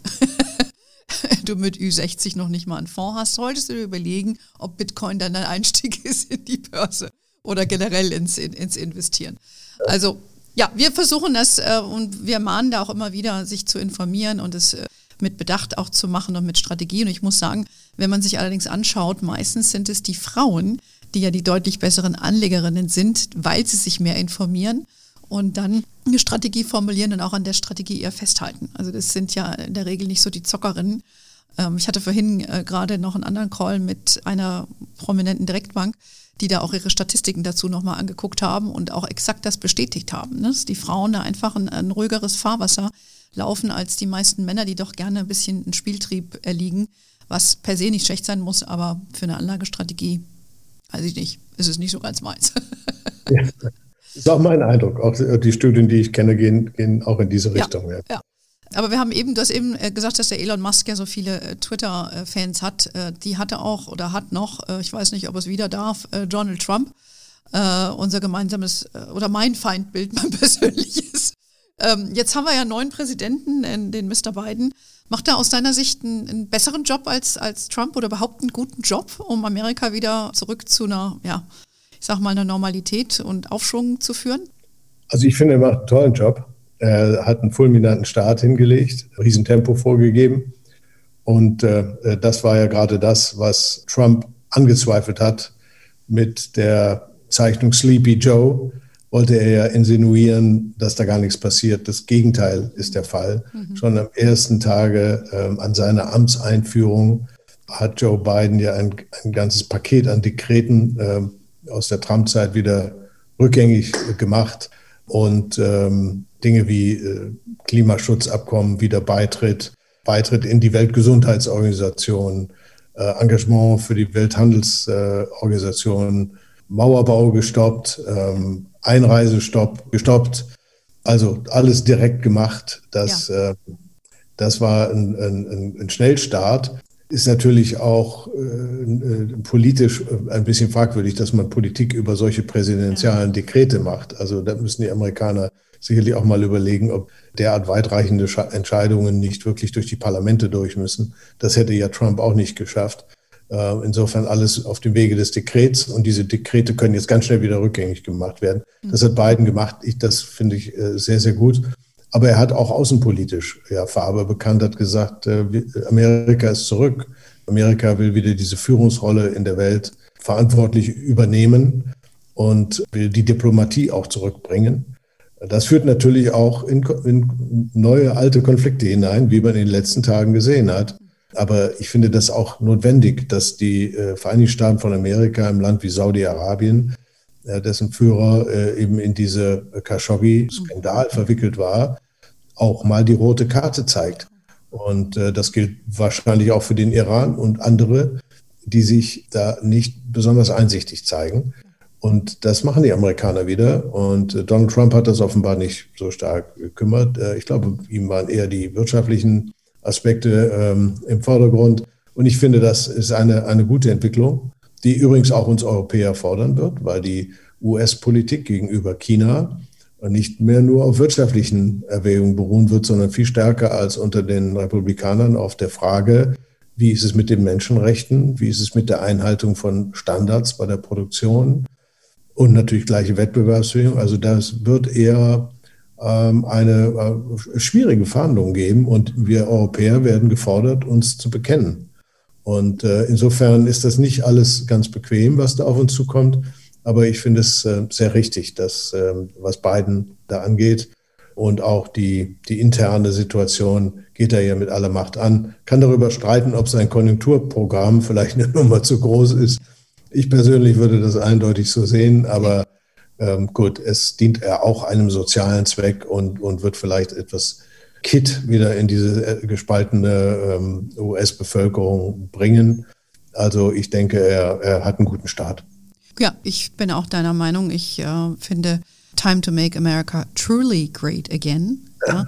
Du mit Ü sechzig noch nicht mal einen Fonds hast, solltest du dir überlegen, ob Bitcoin dann ein Einstieg ist in die Börse oder generell ins, in, ins Investieren. Also ja, wir versuchen das äh, und wir mahnen da auch immer wieder, sich zu informieren und es äh, mit Bedacht auch zu machen und mit Strategie. Und ich muss sagen, wenn man sich allerdings anschaut, meistens sind es die Frauen, die ja die deutlich besseren Anlegerinnen sind, weil sie sich mehr informieren und dann eine Strategie formulieren und auch an der Strategie eher festhalten. Also das sind ja in der Regel nicht so die Zockerinnen. Ähm, ich hatte vorhin äh, gerade noch einen anderen Call mit einer prominenten Direktbank, die da auch ihre Statistiken dazu nochmal angeguckt haben und auch exakt das bestätigt haben, ne? Dass die Frauen da einfach ein, ein ruhigeres Fahrwasser laufen als die meisten Männer, die doch gerne ein bisschen einen Spieltrieb erliegen, was per se nicht schlecht sein muss, aber für eine Anlagestrategie, weiß ich nicht, ist es nicht so ganz meins. Ja, das ist auch mein Eindruck. Auch die Studien, die ich kenne, gehen, gehen auch in diese Richtung. Ja, ja. ja. Aber wir haben eben, du hast eben gesagt, dass der Elon Musk ja so viele äh, Twitter-Fans hat. Äh, die hatte auch oder hat noch, äh, ich weiß nicht, ob es wieder darf, äh, Donald Trump, äh, unser gemeinsames äh, oder mein Feindbild, mein persönliches. Ähm, jetzt haben wir ja einen neuen Präsidenten, äh, den Mister Biden. Macht er aus deiner Sicht einen, einen besseren Job als, als Trump oder überhaupt einen guten Job, um Amerika wieder zurück zu einer, ja, ich sag mal, einer Normalität und Aufschwung zu führen? Also ich finde, er macht einen tollen Job. Er hat einen fulminanten Start hingelegt, Riesentempo vorgegeben. Und äh, das war ja gerade das, was Trump angezweifelt hat. Mit der Zeichnung Sleepy Joe wollte er ja insinuieren, dass da gar nichts passiert. Das Gegenteil ist der Fall. Mhm. Schon am ersten Tage äh, an seiner Amtseinführung hat Joe Biden ja ein, ein ganzes Paket an Dekreten äh, aus der Trump-Zeit wieder rückgängig äh, gemacht. Und ähm, Dinge wie äh, Klimaschutzabkommen, wieder Beitritt, Beitritt in die Weltgesundheitsorganisation, äh, Engagement für die Welthandelsorganisation, äh, Mauerbau gestoppt, ähm, Einreisestopp gestoppt. Also alles direkt gemacht. Das, ja. äh, das war ein, ein, ein Schnellstart. Ist natürlich auch äh, politisch ein bisschen fragwürdig, dass man Politik über solche präsidentialen Dekrete macht. Also da müssen die Amerikaner sicherlich auch mal überlegen, ob derart weitreichende Entscheidungen nicht wirklich durch die Parlamente durch müssen. Das hätte ja Trump auch nicht geschafft. Äh, insofern alles auf dem Wege des Dekrets. Und diese Dekrete können jetzt ganz schnell wieder rückgängig gemacht werden. Das hat Biden gemacht. Ich, das finde ich äh, sehr, sehr gut. Aber er hat auch außenpolitisch ja, Farbe bekannt, hat gesagt, äh, Amerika ist zurück. Amerika will wieder diese Führungsrolle in der Welt verantwortlich übernehmen und will die Diplomatie auch zurückbringen. Das führt natürlich auch in, in neue, alte Konflikte hinein, wie man in den letzten Tagen gesehen hat. Aber ich finde das auch notwendig, dass die äh, Vereinigten Staaten von Amerika im Land wie Saudi-Arabien, dessen Führer äh, eben in diese Khashoggi-Skandal verwickelt war, auch mal die rote Karte zeigt. Und äh, das gilt wahrscheinlich auch für den Iran und andere, die sich da nicht besonders einsichtig zeigen. Und das machen die Amerikaner wieder. Und äh, Donald Trump hat das offenbar nicht so stark gekümmert. Äh, ich glaube, ihm waren eher die wirtschaftlichen Aspekte ähm, im Vordergrund. Und ich finde, das ist eine, eine gute Entwicklung, die übrigens auch uns Europäer fordern wird, weil die U S-Politik gegenüber China nicht mehr nur auf wirtschaftlichen Erwägungen beruhen wird, sondern viel stärker als unter den Republikanern auf der Frage, wie ist es mit den Menschenrechten, wie ist es mit der Einhaltung von Standards bei der Produktion und natürlich gleiche Wettbewerbsbedingungen. Also das wird eher ähm, eine äh, schwierige Verhandlung geben und wir Europäer werden gefordert, uns zu bekennen. Und äh, insofern ist das nicht alles ganz bequem, was da auf uns zukommt. Aber ich finde es äh, sehr richtig, dass, äh, was Biden da angeht und auch die, die interne Situation geht er ja mit aller Macht an. Kann darüber streiten, ob sein Konjunkturprogramm vielleicht eine Nummer zu groß ist. Ich persönlich würde das eindeutig so sehen, aber ähm, gut, es dient ja auch einem sozialen Zweck und, und wird vielleicht etwas Kitt wieder in diese gespaltene ähm, U S-Bevölkerung bringen. Also ich denke, er, er hat einen guten Start. Ja, ich bin auch deiner Meinung. Ich äh, finde Time to make America truly great again. Ja?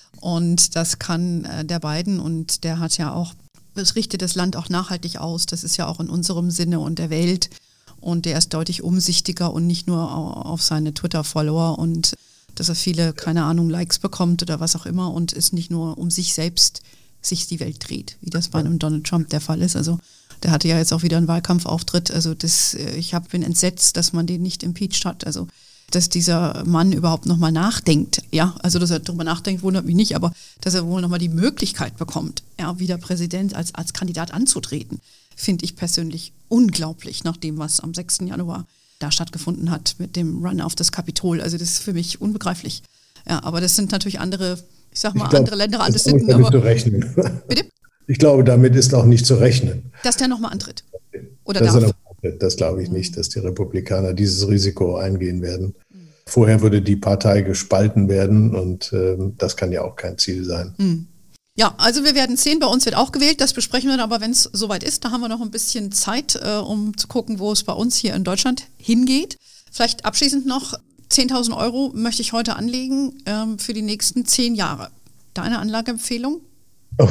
Und das kann äh, der Biden und der hat ja auch, es richtet das Land auch nachhaltig aus. Das ist ja auch in unserem Sinne und der Welt. Und der ist deutlich umsichtiger und nicht nur auf seine Twitter-Follower und dass er viele, keine Ahnung, Likes bekommt oder was auch immer und es nicht nur um sich selbst sich die Welt dreht, wie das bei einem Donald Trump der Fall ist. Also der hatte ja jetzt auch wieder einen Wahlkampfauftritt. Also das, ich hab, bin entsetzt, dass man den nicht impeached hat. Also dass dieser Mann überhaupt nochmal nachdenkt. Ja, also dass er darüber nachdenkt, wundert mich nicht, aber dass er wohl nochmal die Möglichkeit bekommt, ja, wieder Präsident als, als Kandidat anzutreten, finde ich persönlich unglaublich, nach dem, was am sechsten Januar da stattgefunden hat mit dem Run auf das Kapitol. Also das ist für mich unbegreiflich. Ja, aber das sind natürlich andere, ich sag mal, ich glaub, andere Länder, andere Sitten. Aber zu rechnen. Bitte? Ich glaube, damit ist auch nicht zu rechnen. Dass der nochmal antritt. Oder Dass darf. Er Das glaube ich nicht, dass die Republikaner dieses Risiko eingehen werden. Vorher würde die Partei gespalten werden und äh, das kann ja auch kein Ziel sein. Mhm. Ja, also wir werden sehen, bei uns wird auch gewählt, das besprechen wir dann aber, wenn es soweit ist. Da haben wir noch ein bisschen Zeit, äh, um zu gucken, wo es bei uns hier in Deutschland hingeht. Vielleicht abschließend noch, zehntausend Euro möchte ich heute anlegen ähm, für die nächsten zehn Jahre. Deine Anlageempfehlung? Oh.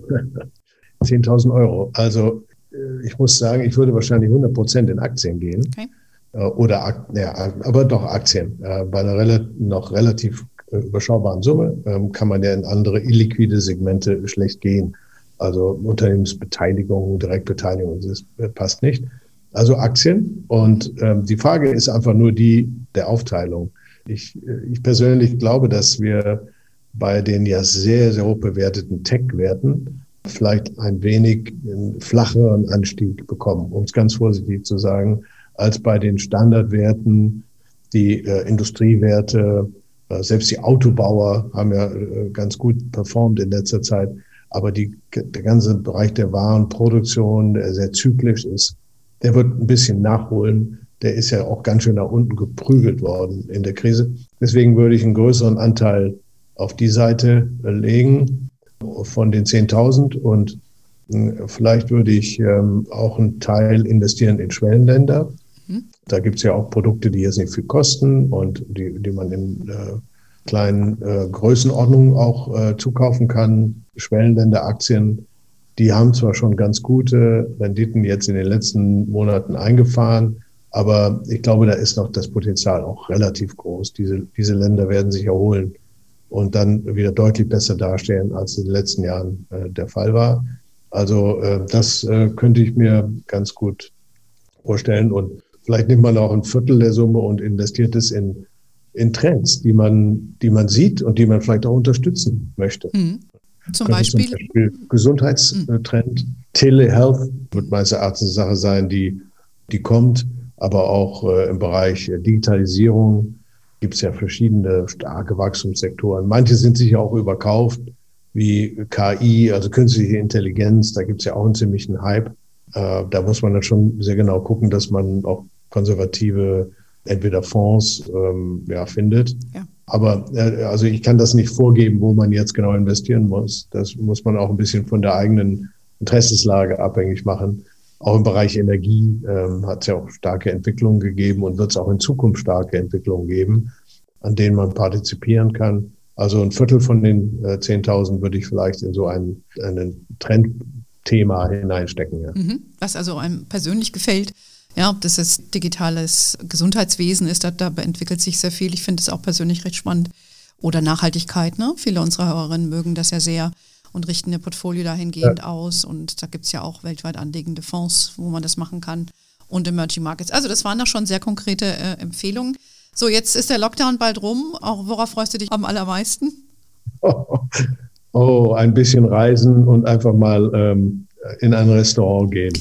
zehntausend Euro. Also ich muss sagen, ich würde wahrscheinlich hundert Prozent in Aktien gehen. Okay. Oder, ja, aber doch Aktien. Bei einer rel- noch relativ überschaubaren Summe ähm, kann man ja in andere illiquide Segmente schlecht gehen. Also Unternehmensbeteiligung, Direktbeteiligung, das passt nicht. Also Aktien. Und ähm, die Frage ist einfach nur die der Aufteilung. Ich, ich persönlich glaube, dass wir bei den ja sehr, sehr hoch bewerteten Tech-Werten vielleicht ein wenig einen flacheren Anstieg bekommen, um es ganz vorsichtig zu sagen, als bei den Standardwerten, die äh, Industriewerte, äh, selbst die Autobauer haben ja äh, ganz gut performt in letzter Zeit, aber die, der ganze Bereich der Warenproduktion, der sehr zyklisch ist, der wird ein bisschen nachholen. Der ist ja auch ganz schön nach unten geprügelt worden in der Krise. Deswegen würde ich einen größeren Anteil auf die Seite legen von den zehntausend und vielleicht würde ich ähm, auch einen Teil investieren in Schwellenländer. Mhm. Da gibt es ja auch Produkte, die jetzt nicht viel kosten und die, die man in äh, kleinen äh, Größenordnungen auch äh, zukaufen kann. Schwellenländeraktien, die haben zwar schon ganz gute Renditen jetzt in den letzten Monaten eingefahren, aber ich glaube, da ist noch das Potenzial auch relativ groß. Diese, diese Länder werden sich erholen und dann wieder deutlich besser dastehen, als in den letzten Jahren äh, der Fall war. Also äh, das äh, könnte ich mir ganz gut vorstellen. Und vielleicht nimmt man auch ein Viertel der Summe und investiert es in, in Trends, die man, die man sieht und die man vielleicht auch unterstützen möchte. Mhm. Zum Beispiel? zum Beispiel Gesundheitstrend, mhm. Telehealth wird meines Erachtens eine Sache sein, die, die kommt. Aber auch äh, im Bereich äh, Digitalisierung gibt es ja verschiedene starke Wachstumssektoren. Manche sind sicher auch überkauft, wie K I, also künstliche Intelligenz. Da gibt es ja auch einen ziemlichen Hype. Äh, da muss man dann schon sehr genau gucken, dass man auch konservative, entweder Fonds ähm, ja, findet. Ja. Aber äh, also ich kann das nicht vorgeben, wo man jetzt genau investieren muss. Das muss man auch ein bisschen von der eigenen Interessenslage abhängig machen. Auch im Bereich Energie ähm, hat es ja auch starke Entwicklungen gegeben und wird es auch in Zukunft starke Entwicklungen geben, an denen man partizipieren kann. Also ein Viertel von den äh, zehntausend würde ich vielleicht in so ein, ein Trendthema hineinstecken. Ja. Mhm. Was also einem persönlich gefällt, ja, ob das jetzt digitales Gesundheitswesen ist, da, da entwickelt sich sehr viel. Ich finde es auch persönlich recht spannend. Oder Nachhaltigkeit, ne? Viele unserer Hörerinnen mögen das ja sehr und richten ihr Portfolio dahingehend ja. aus. Und da gibt es ja auch weltweit anlegende Fonds, wo man das machen kann. Und Emerging Markets. Also das waren doch schon sehr konkrete äh, Empfehlungen. So, jetzt ist der Lockdown bald rum. Auch worauf freust du dich am allermeisten? Oh, oh ein bisschen reisen und einfach mal ähm, in ein Restaurant gehen.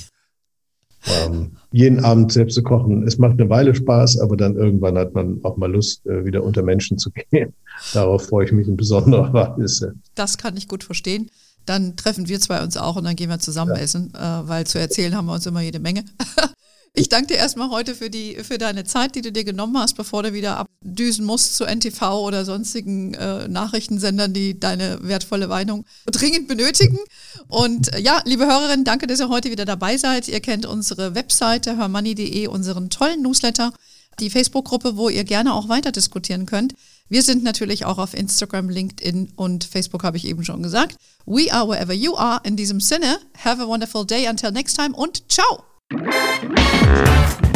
Ähm, jeden Abend selbst zu kochen. Es macht eine Weile Spaß, aber dann irgendwann hat man auch mal Lust, äh, wieder unter Menschen zu gehen. Darauf freue ich mich in besonderer Weise. Das kann ich gut verstehen. Dann treffen wir zwei uns auch und dann gehen wir zusammen ja. essen, äh, weil zu erzählen haben wir uns immer jede Menge. Ich danke dir erstmal heute für die für deine Zeit, die du dir genommen hast, bevor du wieder abdüsen musst zu N T V oder sonstigen äh, Nachrichtensendern, die deine wertvolle Meinung dringend benötigen. Und äh, ja, liebe Hörerinnen, danke, dass ihr heute wieder dabei seid. Ihr kennt unsere Webseite hermoney punkt de, unseren tollen Newsletter, die Facebook-Gruppe, wo ihr gerne auch weiter diskutieren könnt. Wir sind natürlich auch auf Instagram, LinkedIn und Facebook, habe ich eben schon gesagt. We are wherever you are. In diesem Sinne, have a wonderful day. Until next time und ciao.